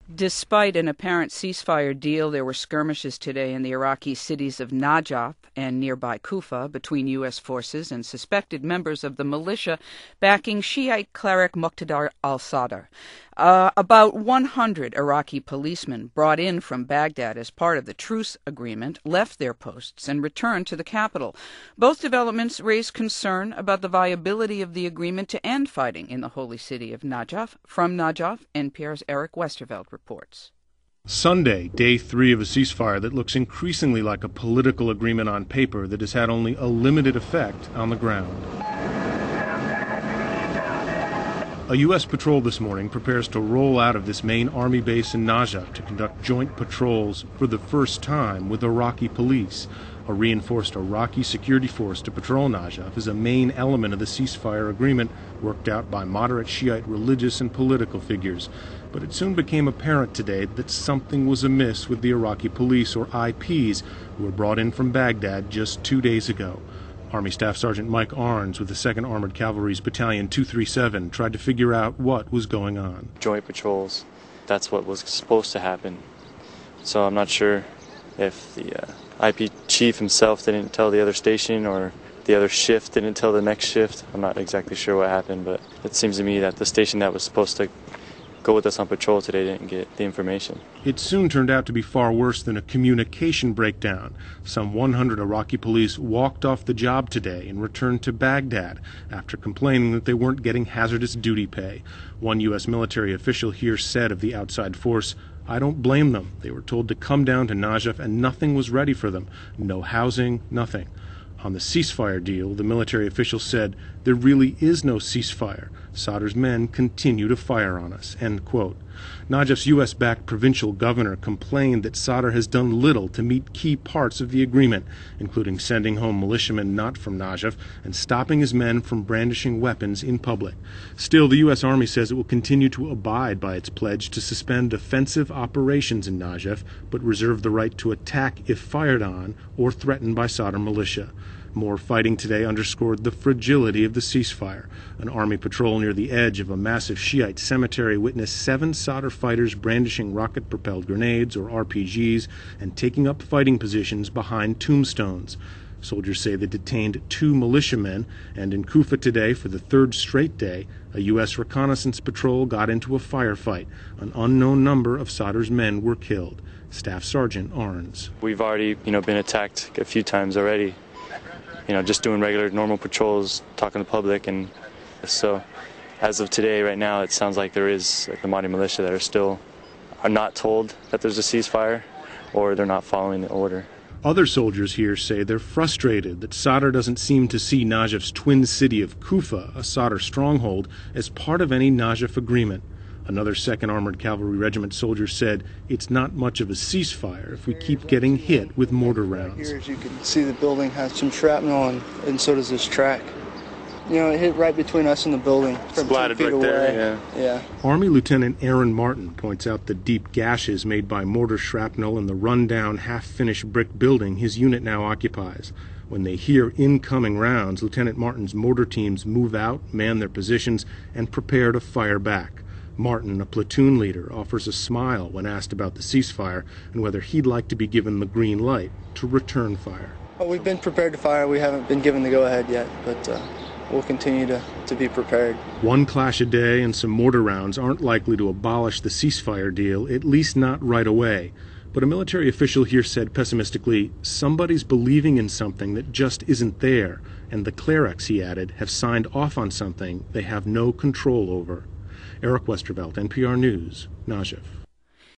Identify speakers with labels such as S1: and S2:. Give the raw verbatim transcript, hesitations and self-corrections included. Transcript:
S1: Despite an apparent ceasefire deal, there were skirmishes today in the Iraqi cities of Najaf and nearby Kufa between U S forces and suspected members of the militia backing Shiite cleric Muqtada al-Sadr. Uh, about one hundred Iraqi policemen brought in from Baghdad as part of the truce agreement left their posts and returned to the capital. Both developments raise concern about the viability of the agreement to end fighting in the holy city of Najaf. From Najaf, N P R's Eric Westervelt reports.
S2: Sunday, day three of a ceasefire that looks increasingly like a political agreement on paper that has had only a limited effect on the ground. A U S patrol this morning prepares to roll out of this main army base in Najaf to conduct joint patrols for the first time with Iraqi police. A reinforced Iraqi security force to patrol Najaf is a main element of the ceasefire agreement worked out by moderate Shiite religious and political figures. But it soon became apparent today that something was amiss with the Iraqi police, or I Ps, who were brought in from Baghdad just two days ago. Army Staff Sergeant Mike Arns with the second Armored Cavalry's Battalion two thirty-seven tried to figure out what was going on.
S3: Joint patrols, that's what was supposed to happen. So I'm not sure if the uh, I P chief himself didn't tell the other station or the other shift didn't tell the next shift. I'm not exactly sure what happened, but it seems to me that the station that was supposed to go with us on patrol today didn't get the information.
S2: It soon turned out to be far worse than a communication breakdown. Some one hundred Iraqi police walked off the job today and returned to Baghdad after complaining that they weren't getting hazardous duty pay. One U S military official here said of the outside force, "I don't blame them. They were told to come down to Najaf and nothing was ready for them. No housing, nothing." On the ceasefire deal, the military official said, "There really is no ceasefire. Sadr's men continue to fire on us." End quote. Najaf's U S-backed provincial governor complained that Sadr has done little to meet key parts of the agreement, including sending home militiamen not from Najaf and stopping his men from brandishing weapons in public. Still, the U S Army says it will continue to abide by its pledge to suspend offensive operations in Najaf, but reserve the right to attack if fired on or threatened by Sadr militia. More fighting today underscored the fragility of the ceasefire. An army patrol near the edge of a massive Shiite cemetery witnessed seven Sadr fighters brandishing rocket-propelled grenades, or R P Gs, and taking up fighting positions behind tombstones. Soldiers say they detained two militiamen, and in Kufa today, for the third straight day, a U S reconnaissance patrol got into a firefight. An unknown number of Sadr's men were killed. Staff Sergeant Arns.
S3: We've already, you know, been attacked a few times already. You know, just doing regular, normal patrols, talking to the public, and so as of today, right now, it sounds like there is like the Mahdi militia that are still are not told that there's a ceasefire, or they're not following the order.
S2: Other soldiers here say they're frustrated that Sadr doesn't seem to see Najaf's twin city of Kufa, a Sadr stronghold, as part of any Najaf agreement. Another second Armored Cavalry Regiment soldier said it's not much of a ceasefire if we keep getting hit with mortar rounds.
S4: Here, as you can see, the building has some shrapnel, and, and so does this track. You know, it hit right between us and the building.
S3: Splattered right there, yeah.
S4: yeah.
S2: Army Lieutenant Aaron Martin points out the deep gashes made by mortar shrapnel in the run-down, half-finished brick building his unit now occupies. When they hear incoming rounds, Lieutenant Martin's mortar teams move out, man their positions, and prepare to fire back. Martin, a platoon leader, offers a smile when asked about the ceasefire and whether he'd like to be given the green light to return fire.
S4: Well, we've been prepared to fire. We haven't been given the go-ahead yet, but uh, we'll continue to, to be prepared.
S2: One clash a day and some mortar rounds aren't likely to abolish the ceasefire deal, at least not right away. But a military official here said pessimistically, somebody's believing in something that just isn't there, and the clerics, he added, have signed off on something they have no control over. Eric Westervelt, N P R News, Najaf.